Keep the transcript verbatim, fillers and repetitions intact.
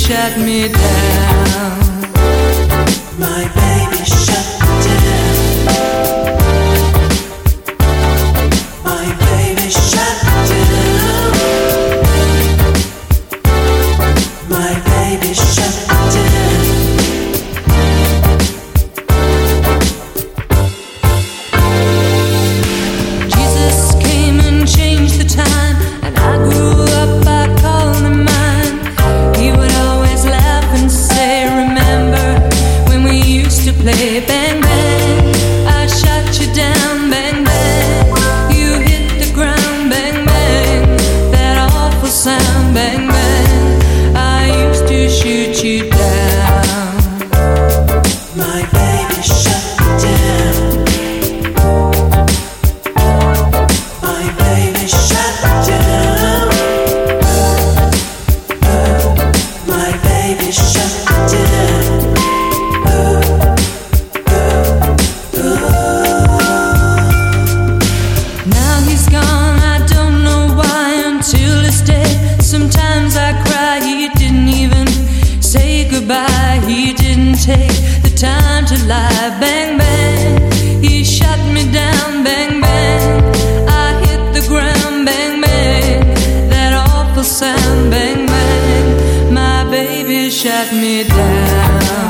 shut me down. My baby shut me down. My baby shut me down. My baby shut me down. Jesus came and changed the time, and I grew up, I called him mine. He would always laugh and say, remember when we used to play bang bang, I shot you down, bang bang, you hit the ground, bang bang, that awful sound, bang bang, I used to shoot you down. My baby shut me down. My baby shut me down. My baby shut me down. Now he's gone, I don't know why, until this day. Sometimes I cry, he didn't even say goodbye. He didn't take the time to lie. Bang bang, he shut me down. Bang bang, I hit the ground. Bang bang, that awful sound. Bang bang, my baby shut me down.